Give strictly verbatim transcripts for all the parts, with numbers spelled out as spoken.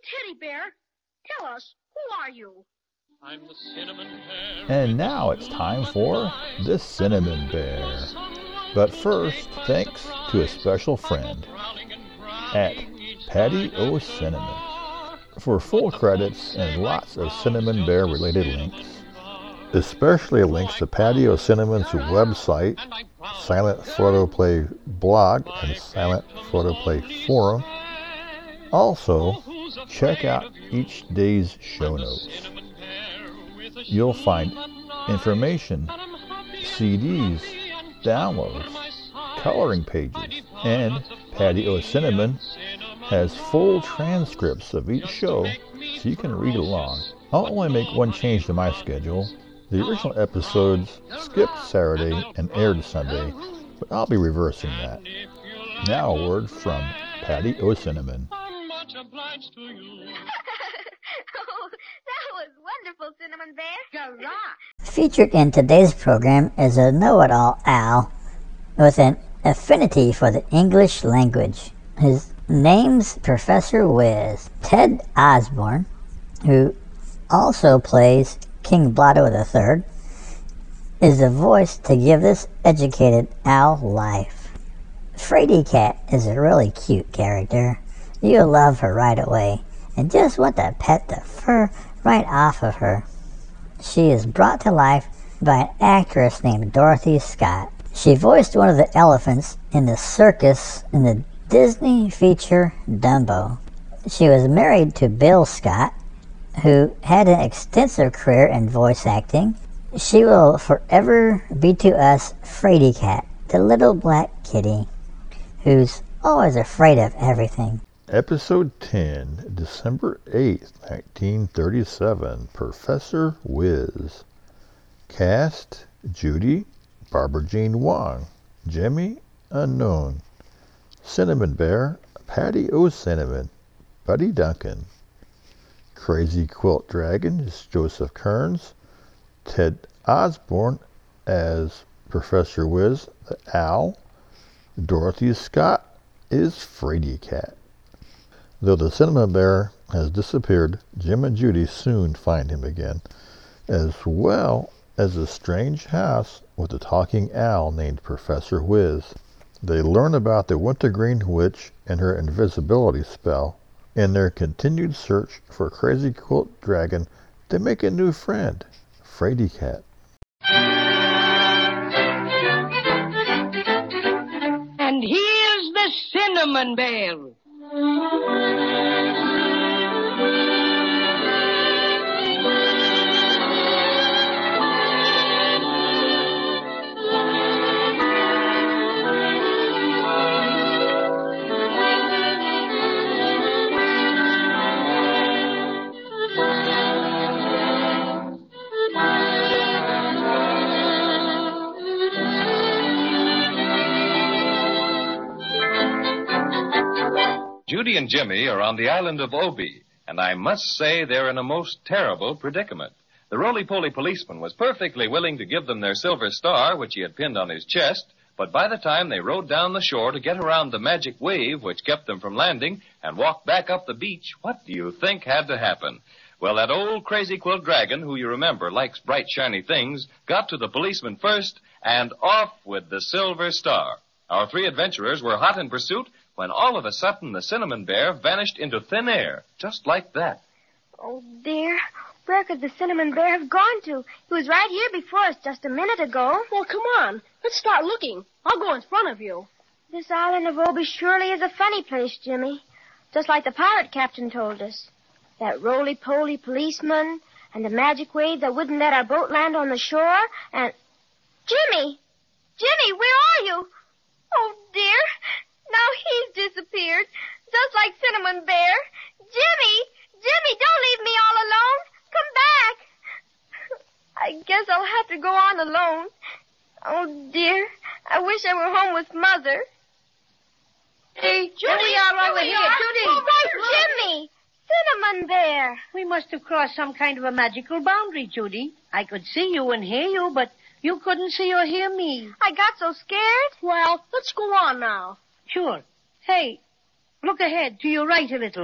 Teddy Bear, tell us, who are you? I'm the Cinnamon Bear. And now it's time for the Cinnamon Bear. But first, thanks to a special friend at Patty O. Cinnamon for full credits and lots of Cinnamon Bear related links, especially links to Patty O. Cinnamon's website, Silent Photo Play blog, and Silent Photo Play forum. Also, check out each day's show notes. You'll find information, C Ds, downloads, coloring pages, and Patty O. Cinnamon has full transcripts of each show so you can read along. I'll only make one change to my schedule. The original episodes skipped Saturday and aired Sunday, but I'll be reversing that. Now a word from Patty O. Cinnamon. Oh, that was wonderful, Cinnamon Bear. Hurrah! Featured in today's program is a know-it-all owl with an affinity for the English language. His name's Professor Whiz. Ted Osborne, who also plays King Blotto the Third, is the voice to give this educated owl life. Fraidy Cat is a really cute character. You'll love her right away and just want to pet the fur right off of her. She is brought to life by an actress named Dorothy Scott. She voiced one of the elephants in the circus in the Disney feature Dumbo. She was married to Bill Scott, who had an extensive career in voice acting. She will forever be to us Fraidy Cat, the little black kitty, who's always afraid of everything. Episode ten, December eighth, nineteen thirty-seven, Professor Whiz. Cast, Judy, Barbara Jean Wong, Jimmy, unknown. Cinnamon Bear, Patty O. Cinnamon, Buddy Duncan. Crazy Quilt Dragon is Joseph Kearns. Ted Osborne as Professor Whiz, the owl. Dorothy Scott is Fraidy Cat. Though the Cinnamon Bear has disappeared, Jim and Judy soon find him again, as well as a strange house with a talking owl named Professor Whiz. They learn about the Wintergreen Witch and her invisibility spell. In their continued search for Crazy Quilt Dragon, they make a new friend, Fraidy Cat. And here's the Cinnamon Bear. Judy and Jimmy are on the island of Obi, and I must say they're in a most terrible predicament. The roly-poly policeman was perfectly willing to give them their silver star, which he had pinned on his chest, but by the time they rowed down the shore to get around the magic wave which kept them from landing and walked back up the beach, what do you think had to happen? Well, that old Crazy Quilt Dragon, who you remember likes bright, shiny things, got to the policeman first, and off with the silver star. Our three adventurers were hot in pursuit when all of a sudden the Cinnamon Bear vanished into thin air, just like that. Oh, dear. Where could the Cinnamon Bear have gone to? He was right here before us just a minute ago. Well, come on. Let's start looking. I'll go in front of you. This island of Obi surely is a funny place, Jimmy. Just like the pirate captain told us. That roly-poly policeman and the magic wave that wouldn't let our boat land on the shore and... Jimmy! Jimmy, where are you? Oh, dear. Now he's disappeared, just like Cinnamon Bear. Jimmy! Jimmy, don't leave me all alone. Come back. I guess I'll have to go on alone. Oh, dear. I wish I were home with Mother. Hey, Judy, we are over here. Are. Judy! Oh, right, Jimmy! Cinnamon Bear. We must have crossed some kind of a magical boundary, Judy. I could see you and hear you, but you couldn't see or hear me. I got so scared. Well, let's go on now. Sure. Hey, look ahead, to your right a little.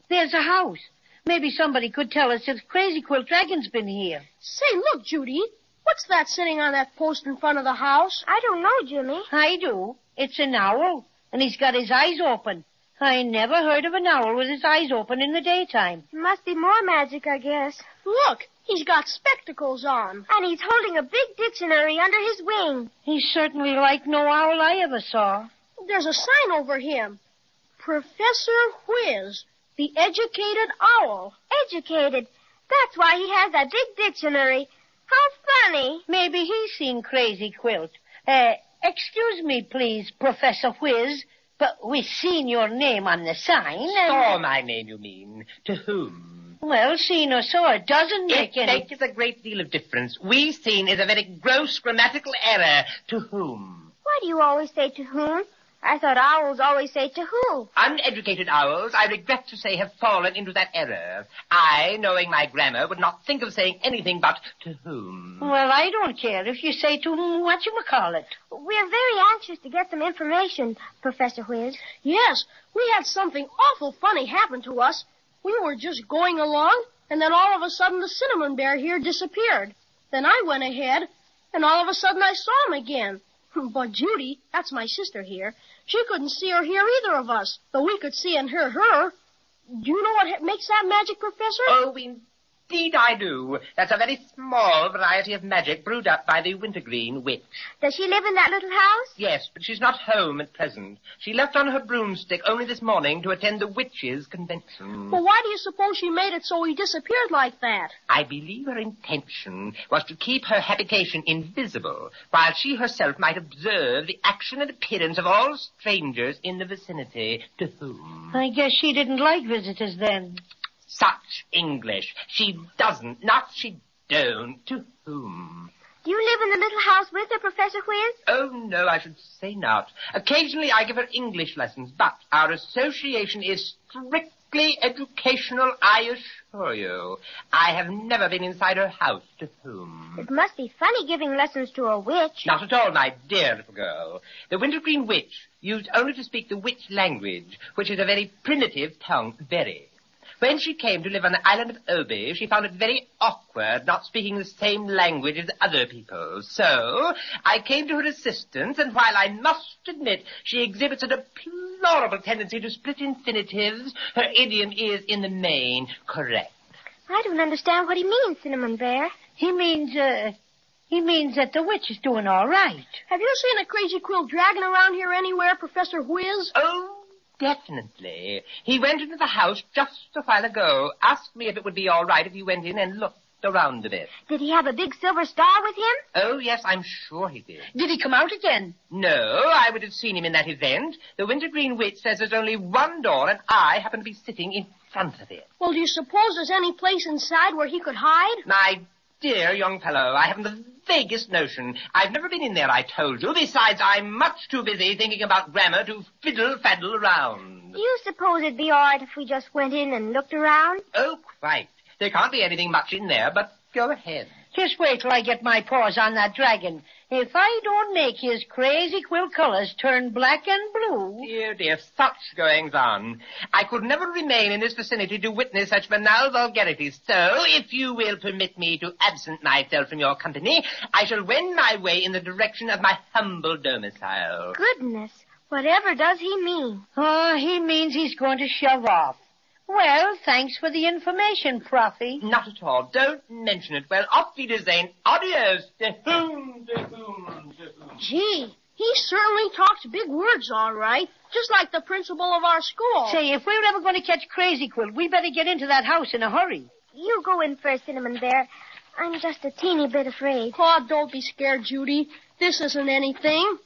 There's a house. Maybe somebody could tell us if Crazy Quilt Dragon's been here. Say, look, Judy. What's that sitting on that post in front of the house? I don't know, Jimmy. I do. It's an owl, and he's got his eyes open. I never heard of an owl with his eyes open in the daytime. Must be more magic, I guess. Look, he's got spectacles on. And he's holding a big dictionary under his wing. He's certainly like no owl I ever saw. There's a sign over him. Professor Whiz, the educated owl. Educated. That's why he has that big dictionary. How funny. Maybe he's seen Crazy Quilt. Uh, excuse me, please, Professor Whiz, but we've seen your name on the sign. And... Saw my name, you mean? To whom? Well, seen or saw, it doesn't make it any... It makes a great deal of difference. We've seen is a very gross grammatical error. To whom? Why do you always say to whom? I thought owls always say to who. Uneducated owls, I regret to say, have fallen into that error. I, knowing my grammar, would not think of saying anything but to whom. Well, I don't care if you say to whom whatchamacallit. We're very anxious to get some information, Professor Whiz. Yes, we had something awful funny happen to us. We were just going along, and then all of a sudden the cinnamon bear here disappeared. Then I went ahead, and all of a sudden I saw him again. But Judy, that's my sister here, she couldn't see or hear either of us, though we could see and hear her. Do you know what makes that magic, Professor? Oh, indeed I do. That's a very small variety of magic brewed up by the Wintergreen Witch. Does she live in that little house? Yes, but she's not home at present. She left on her broomstick only this morning to attend the witches' convention. Well, why do you suppose she made it so he disappeared like that? I believe her intention was to keep her habitation invisible, while she herself might observe the action and appearance of all strangers in the vicinity. To whom? I guess she didn't like visitors then. Such English. She doesn't, not she don't. To whom? Do you live in the little house with her, Professor Whiz? Oh, no, I should say not. Occasionally I give her English lessons, but our association is strictly educational, I assure you. I have never been inside her house. To whom? It must be funny giving lessons to a witch. Not at all, my dear little girl. The Wintergreen Witch used only to speak the witch language, which is a very primitive tongue, very. When she came to live on the island of Obi, she found it very awkward not speaking the same language as other people. So I came to her assistance, and while I must admit she exhibits a deplorable tendency to split infinitives, her idiom is, in the main, correct. I don't understand what he means, Cinnamon Bear. He means, uh, he means that the witch is doing all right. Have you seen a Crazy Quilt Dragon around here anywhere, Professor Whiz? Oh, definitely. He went into the house just a while ago, asked me if it would be all right if he went in and looked around a bit. Did he have a big silver star with him? Oh, yes, I'm sure he did. Did he come out again? No, I would have seen him in that event. The Wintergreen Witch says there's only one door, and I happen to be sitting in front of it. Well, do you suppose there's any place inside where he could hide? My dear young fellow, I haven't the vaguest notion. I've never been in there, I told you. Besides, I'm much too busy thinking about grammar to fiddle-faddle around. Do you suppose it'd be all right if we just went in and looked around? Oh, quite. There can't be anything much in there, but go ahead. Just wait till I get my paws on that dragon. If I don't make his Crazy Quilt colors turn black and blue... Dear, dear, such goings-on. I could never remain in this vicinity to witness such banal vulgarities. So, if you will permit me to absent myself from your company, I shall wend my way in the direction of my humble domicile. Goodness, whatever does he mean? Oh, he means he's going to shove off. Well, thanks for the information, Proffy. Not at all. Don't mention it. Well, auf Wiedersehen. Adios. De whom, de whom, de whom. Gee, he certainly talks big words, all right. Just like the principal of our school. Say, if we were ever going to catch Crazy Quilt, we better get into that house in a hurry. You go in first, Cinnamon Bear. I'm just a teeny bit afraid. Oh, don't be scared, Judy. This isn't anything.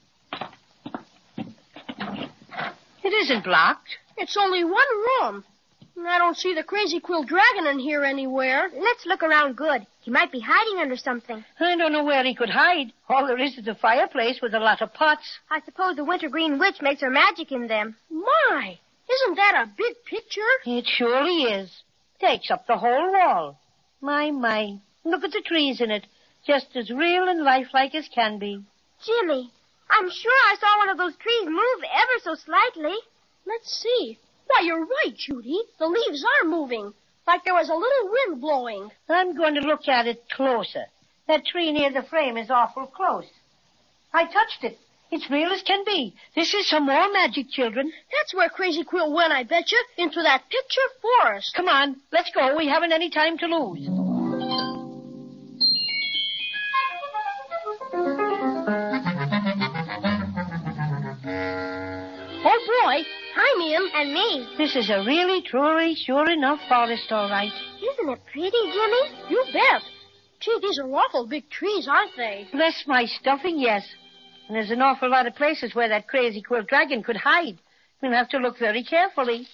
It isn't blocked. It's only one room. I don't see the Crazy Quilt Dragon in here anywhere. Let's look around good. He might be hiding under something. I don't know where he could hide. All there is is a fireplace with a lot of pots. I suppose the Wintergreen Witch makes her magic in them. My, isn't that a big picture? It surely is. Takes up the whole wall. My, my. Look at the trees in it. Just as real and lifelike as can be. Jimmy, I'm sure I saw one of those trees move ever so slightly. Let's see. Why, you're right, Judy. The leaves are moving, like there was a little wind blowing. I'm going to look at it closer. That tree near the frame is awful close. I touched it. It's real as can be. This is some more magic, children. That's where Crazy Quill went, I bet you, into that picture forest. Come on, let's go. We haven't any time to lose. Oh, boy. I'm in. And me. This is a really, truly, sure enough forest, all right. Isn't it pretty, Jimmy? You bet. Gee, these are awful big trees, aren't they? Bless my stuffing, yes. And there's an awful lot of places where that Crazy Quill dragon could hide. We'll have to look very carefully.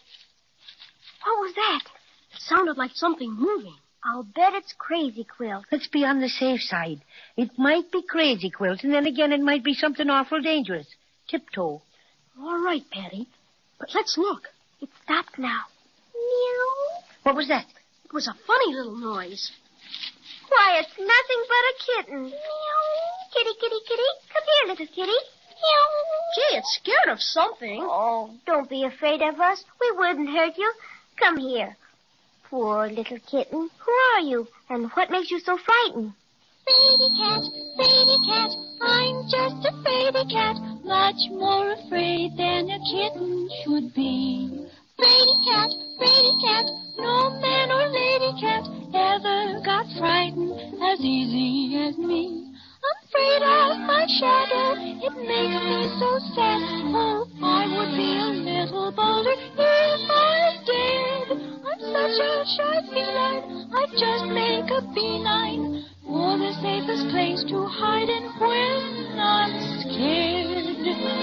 What was that? It sounded like something moving. I'll bet it's Crazy Quilt. Let's be on the safe side. It might be Crazy Quilt, and then again it might be something awful dangerous. Tiptoe. All right, Patty. But let's look. It stopped now. Meow. What was that? It was a funny little noise. Why, it's nothing but a kitten. Meow. Kitty, kitty, kitty. Come here, little kitty. Meow. Gee, it's scared of something. Oh, don't be afraid of us. We wouldn't hurt you. Come here. Poor little kitten. Who are you? And what makes you so frightened? Fraidy cat, fraidy cat, I'm just a fraidy cat, much more afraid than a kitten should be. Fraidy cat, fraidy cat, no man or lady cat ever got frightened as easy as me. I'm afraid of my shadow, it makes me so sad. Oh, I would be a little bolder if I was dead. I'm such a shy feline, I'd just make a beeline for the safest place to hide in when I'm scared.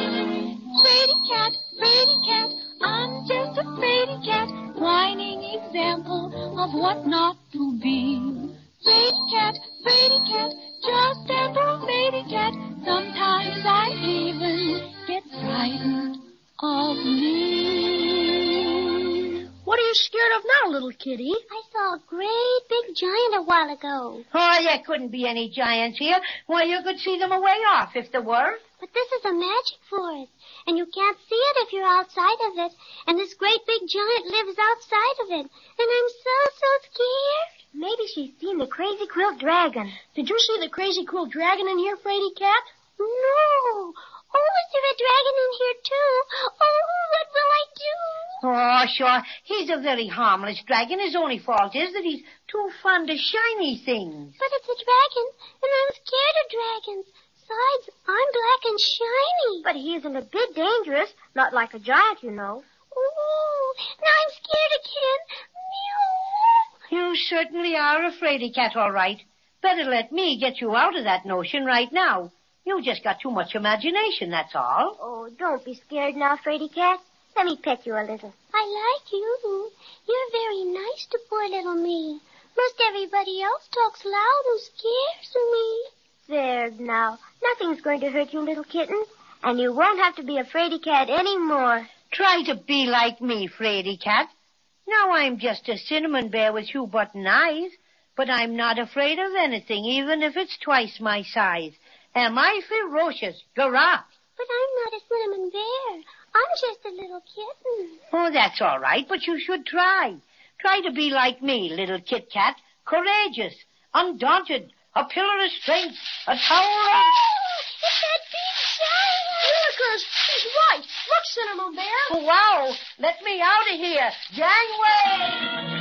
Fraidy cat, fraidy cat, I'm just a fraidy cat, whining example of what not to be. Fraidy cat, fraidy cat, just an old lady cat, sometimes I even get frightened of me. What are you scared of now, little kitty? I saw a great big giant a while ago. Oh, there couldn't be any giants here. Why, you could see them away off if there were. But this is a magic forest, and you can't see it if you're outside of it. And this great big giant lives outside of it. And I'm so, so scared. Maybe she's seen the Crazy Quilt dragon. Did you see the Crazy Quilt dragon in here, Fraidy cat? No. Oh, is there a dragon in here, too? Oh, what will I do? Oh, sure. He's a very harmless dragon. His only fault is that he's too fond of shiny things. But it's a dragon, and I'm scared of dragons. Besides, I'm black and shiny. But he isn't a bit dangerous. Not like a giant, you know. Oh, now I'm scared again. Meow. You certainly are a fraidy cat, all right. Better let me get you out of that notion right now. You just got too much imagination, that's all. Oh, don't be scared now, Fraidy cat. Let me pet you a little. I like you. You're very nice to poor little me. Most everybody else talks loud and scares me. There now. Nothing's going to hurt you, little kitten. And you won't have to be a fraidy cat anymore. Try to be like me, fraidy cat. Now I'm just a cinnamon bear with two button eyes, but I'm not afraid of anything, even if it's twice my size. Am I ferocious? Giraffe. But I'm not a cinnamon bear. I'm just a little kitten. Oh, that's all right, but you should try. Try to be like me, little Kit Kat. Courageous, undaunted, a pillar of strength, a tower of... Oh, it's that big giant. Willikers, he's right. Look, Cinnamon Bear. Oh, wow. Let me out of here. Gangway!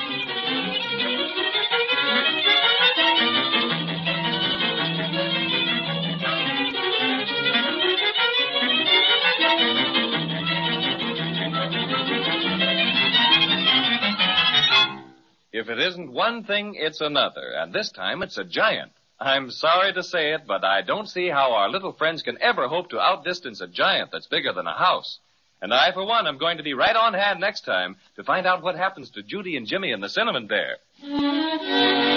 If it isn't one thing, it's another, and this time it's a giant. I'm sorry to say it, but I don't see how our little friends can ever hope to outdistance a giant that's bigger than a house. And I, for one, am going to be right on hand next time to find out what happens to Judy and Jimmy and the Cinnamon Bear.